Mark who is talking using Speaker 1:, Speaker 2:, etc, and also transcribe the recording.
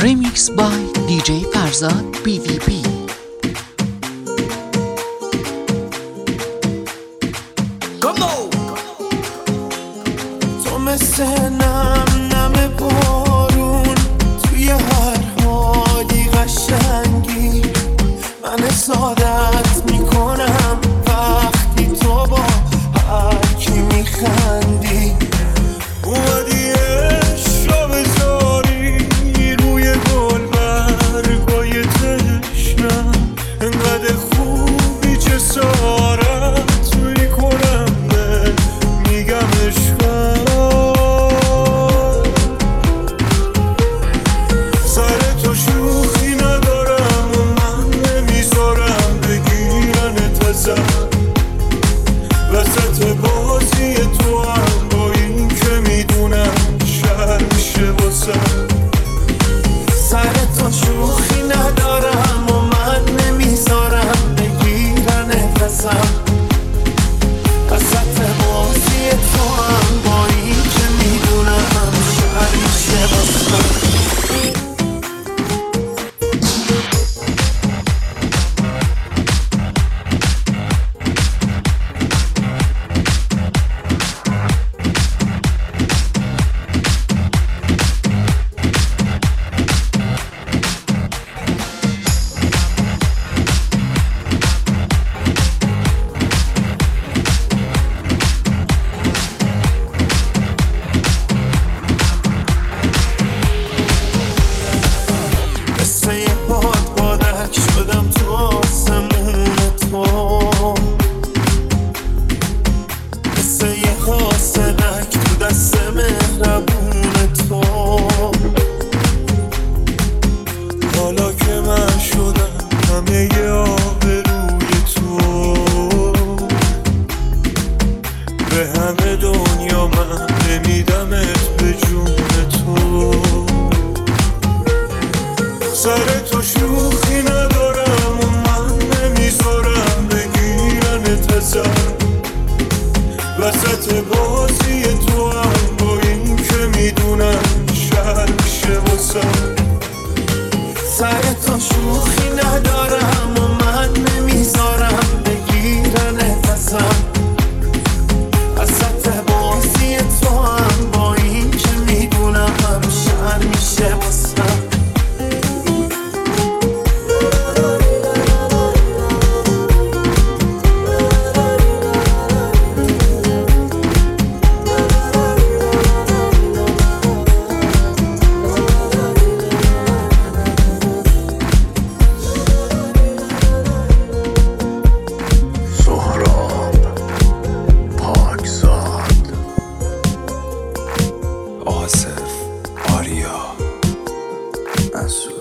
Speaker 1: Remix by DJ Farzad PVP.
Speaker 2: تو مثل نم بارون توی هر حالی قشنگی، من سعادت میکنم وقتی تو با هر کی میخندی. اومدی عشقا بذاری روی گل برگای تشنم، انقدر خوبی جسارت میکنم به میگم عشقم. سر تو شوخی ندارم و من نمیذارم بگیرنت ازم، وسط بازی تو هم با این که میدونم شهر میشه واسم. سر تو شوخی ندارم و من نمیذارم بگیرنت ازم، وسط بازی تو هم با این که میدونم شهر میشه واسم. شدم تو آسمون تو، مثل یه خاصلک تو دست مهربون تو. حالا که من شدم همه ی آبروی تو، به همه دنیا من نمیدمت به جون تو. سر تو شوخی ندارم و من نمیذارم بگیرنت ازم، وسط بازی تو هم با این که میدونم شهر میشه واسم. سر تو شوخی ندارم و من نمیذارم بگیرنت ازم، وسط بازی تو هم با این که میدونم شهر میشه واسم.
Speaker 3: آصف آریا مسعود